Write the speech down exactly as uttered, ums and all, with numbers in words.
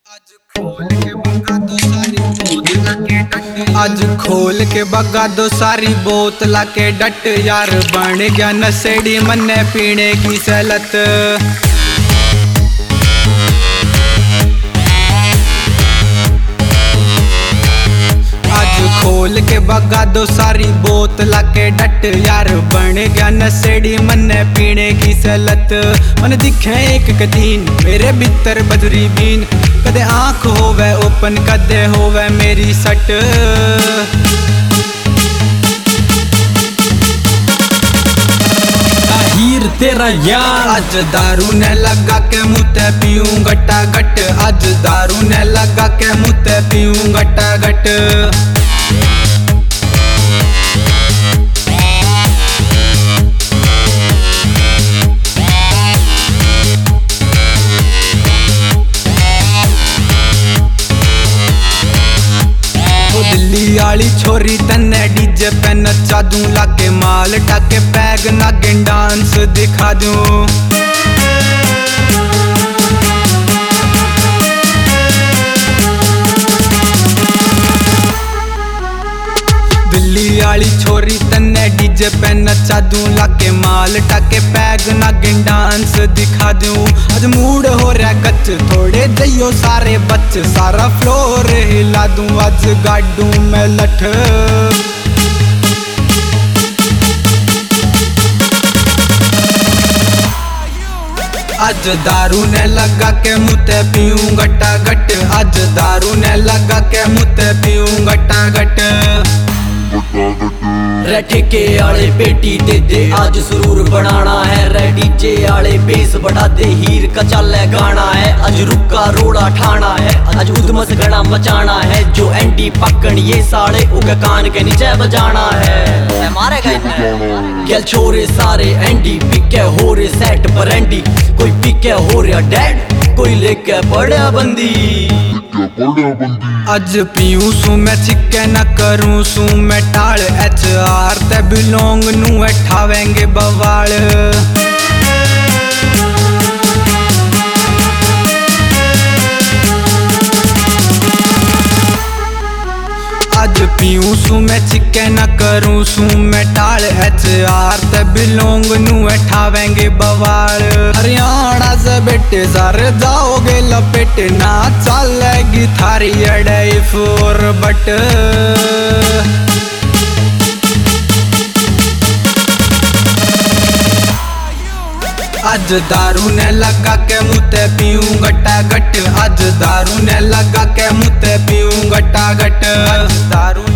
आज खोल के बगा दो सारी बोतला के डट आज खोल के बगा दो सारी बोतला के डट यार बन गया नशेड़ी मन्ने पीने की सलत। खोल के बगा दो सारी बोतला के डट यार बन गया नशेड़ी मन्ने पीने की सलत। मन दिखे एक कदीन मेरे भीतर बदरी बीन कदे आंख होवे ओपन कदे होवे मेरी सट। हीर तेरा यार आज दारू ने लगा के मुते पीऊं गट्टा गट आज दारू ने लगा के मुते पीऊं गट्टा गट। दिल्ली आली छोरी तन्ने डीजे पे नचा दूं लाके माल टाके पैग नागिन डांस दिखा दूं। दिल्ली आली छोरी तन्ने डीजे पे नचा दूं लाके माल टाके पैग नागिन डांस दिखा दूं। आज मूड हो रहा गच थोड़े दइयो सारे बच सारा फ्लोर हिला दूं आज गाडू में लठ। आज दारू ने लगा के मुते पीऊं गट्टा गट आज दारू ने लगा के मुते पीऊं गट्टा गट। रे ठेके आले पेटी दे दे आज सुरूर बनाना है रे डीजे आले बेस बढ़ा दे हीर का चाले गाना है आज रुका रोड़ा ठाना है आज उधमस गड़ा मचाना है जो एंटी पकड़ ये साले उके कान के नीचे बजाना है मारे गए गल छोरे सारे एंटी पिके हो रे सेट पर एंटी कोई पिके हो रहा डेड कोई लेके पड़ा बंदी। आज पीऊं सू मैं चिक्के न करूं सू मैं टाल एच आर ते बिलोंग नू ठावेंगे बवाल। आज पीऊं सू मैं चिक्के न करूं सू मैं टाल एच आर ते बिलोंग नू ठावेंगे बवाल। हरियाणा से बेटे सारे जाओगे लपेटे ना चलेगी थारी अड़ाई फोर बट। आज दारू ने लगा के मुते पीऊं गट्टा गट आज दारू ने लगा के मुते पीऊं गट्टा गट। दारू